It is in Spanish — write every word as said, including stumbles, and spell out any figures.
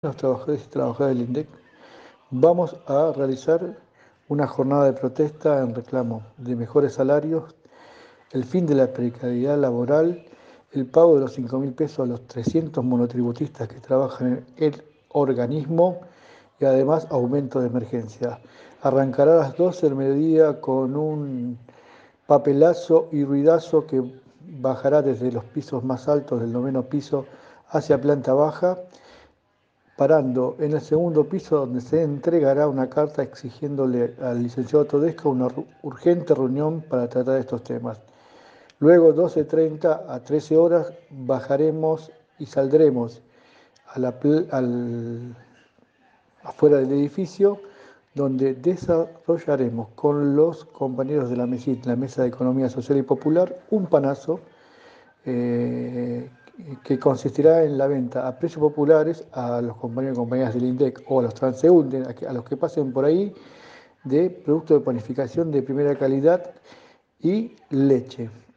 Los trabajadores y trabajadoras del INDEC vamos a realizar una jornada de protesta en reclamo de mejores salarios, el fin de la precariedad laboral, el pago de los cinco mil pesos a los trescientos monotributistas que trabajan en el organismo y además aumento de emergencia. Arrancará a las doce del mediodía con un papelazo y ruidazo que bajará desde los pisos más altos del noveno piso hacia planta baja, parando en el segundo piso donde se entregará una carta exigiéndole al licenciado Todesca una urgente reunión para tratar estos temas. Luego, doce treinta a trece horas, bajaremos y saldremos a la, al, afuera del edificio, donde desarrollaremos con los compañeros de la MESIT, la Mesa de Economía Social y Popular, un panazo eh, que consistirá en la venta a precios populares a los compañeros y compañeras del INDEC o a los transeúntes, a los que pasen por ahí, de productos de panificación de primera calidad y leche.